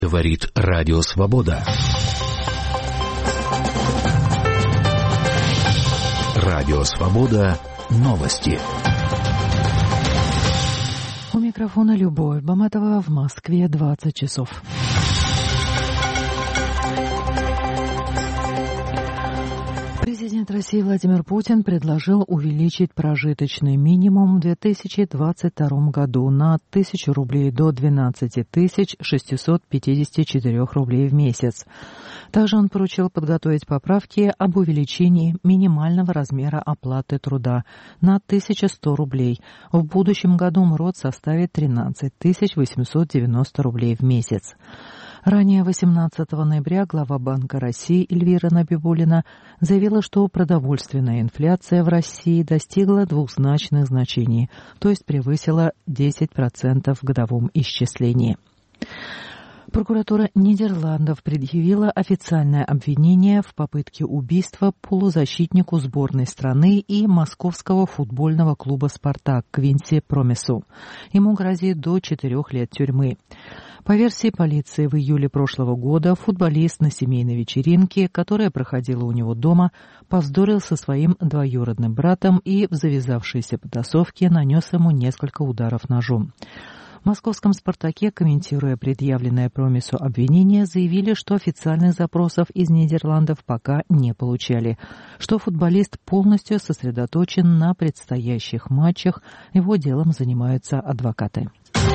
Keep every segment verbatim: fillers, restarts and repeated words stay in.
Говорит Радио Свобода. Радио Свобода. Новости. У микрофона Любовь Баматова. В Москве двадцать часов. Президент России Владимир Путин предложил увеличить прожиточный минимум в две тысячи двадцать втором году на тысячу рублей до двенадцати тысяч шестисот пятидесяти четырёх рублей в месяц. Также он поручил подготовить поправки об увеличении минимального размера оплаты труда на тысячу сто рублей. В будущем году МРОТ составит тринадцать тысяч восемьсот девяносто рублей в месяц. Ранее, восемнадцатого ноября, глава Банка России Эльвира Набиуллина заявила, что продовольственная инфляция в России достигла двухзначных значений, то есть превысила десять процентов в годовом исчислении. Прокуратура Нидерландов предъявила официальное обвинение в попытке убийства полузащитнику сборной страны и московского футбольного клуба «Спартак» Квинси Промесу. Ему грозит до четырех лет тюрьмы. По версии полиции, в июле прошлого года футболист на семейной вечеринке, которая проходила у него дома, повздорил со своим двоюродным братом и в завязавшейся потасовке нанес ему несколько ударов ножом. В московском «Спартаке», комментируя предъявленное Промесу обвинение, заявили, что официальных запросов из Нидерландов пока не получали, что футболист полностью сосредоточен на предстоящих матчах, его делом занимаются адвокаты.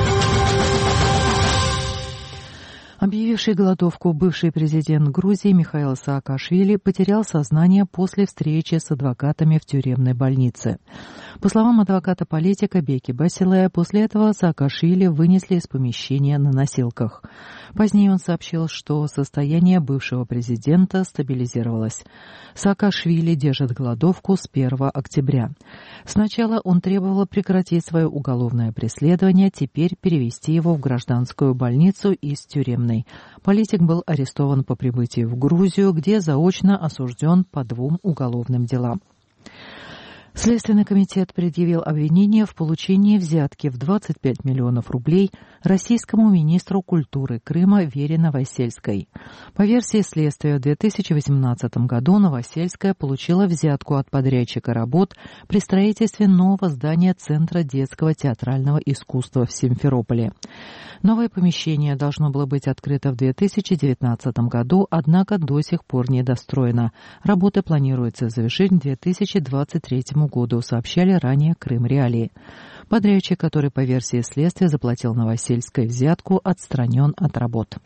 Объявивший голодовку бывший президент Грузии Михаил Саакашвили потерял сознание после встречи с адвокатами в тюремной больнице. По словам адвоката-политика Беки Басилая, после этого Саакашвили вынесли из помещения на носилках. Позднее он сообщил, что состояние бывшего президента стабилизировалось. Саакашвили держит голодовку с первого октября. Сначала он требовал прекратить свое уголовное преследование, теперь перевести его в гражданскую больницу из тюремной. Политик был арестован по прибытии в Грузию, где заочно осужден по двум уголовным делам. Следственный комитет предъявил обвинение в получении взятки в двадцать пять миллионов рублей российскому министру культуры Крыма Вере Новосельской. По версии следствия, в две тысячи восемнадцатом году Новосельская получила взятку от подрядчика работ при строительстве нового здания Центра детского театрального искусства в Симферополе. Новое помещение должно было быть открыто в две тысячи девятнадцатом году, однако до сих пор не достроено. Работы планируется завершить в две тысячи двадцать третьем году, сообщали ранее Крым Реалии. Подрядчик, который по версии следствия заплатил Новосельской взятку, отстранен от работ.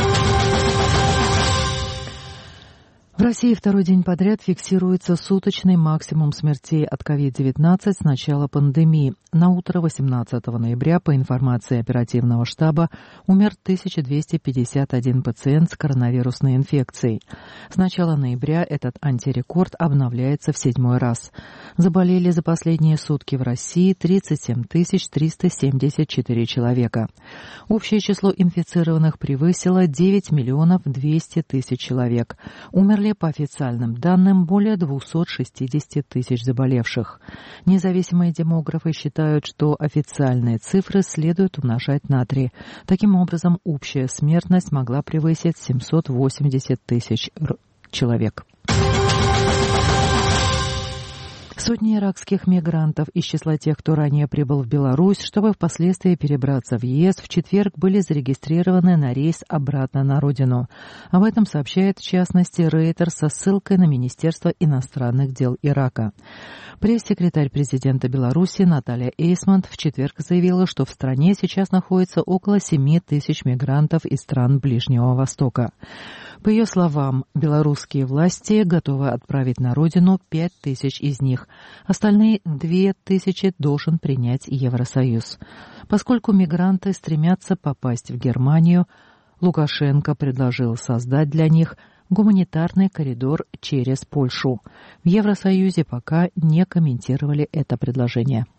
В России второй день подряд фиксируется суточный максимум смертей от ковид девятнадцать с начала пандемии. На утро восемнадцатого ноября, по информации оперативного штаба, умер тысяча двести пятьдесят один пациент с коронавирусной инфекцией. С начала ноября этот антирекорд обновляется в седьмой раз. Заболели за последние сутки в России тридцать семь тысяч триста семьдесят четыре человека. Общее число инфицированных превысило девять миллионов двести тысяч человек. Умерли по официальным данным более двухсот шестидесяти тысяч заболевших. Независимые демографы считают, что официальные цифры следует умножать на три. Таким образом, общая смертность могла превысить семьсот восемьдесят тысяч человек. Сотни иракских мигрантов из числа тех, кто ранее прибыл в Беларусь, чтобы впоследствии перебраться в ЕС, в четверг были зарегистрированы на рейс обратно на родину. Об этом сообщает, в частности, Рейтер со ссылкой на Министерство иностранных дел Ирака. Пресс-секретарь президента Беларуси Наталья Эйсмонт в четверг заявила, что в стране сейчас находится около семи тысяч мигрантов из стран Ближнего Востока. По ее словам, белорусские власти готовы отправить на родину пять тысяч из них. Остальные две тысячи должен принять Евросоюз. Поскольку мигранты стремятся попасть в Германию, Лукашенко предложил создать для них гуманитарный коридор через Польшу. В Евросоюзе пока не комментировали это предложение.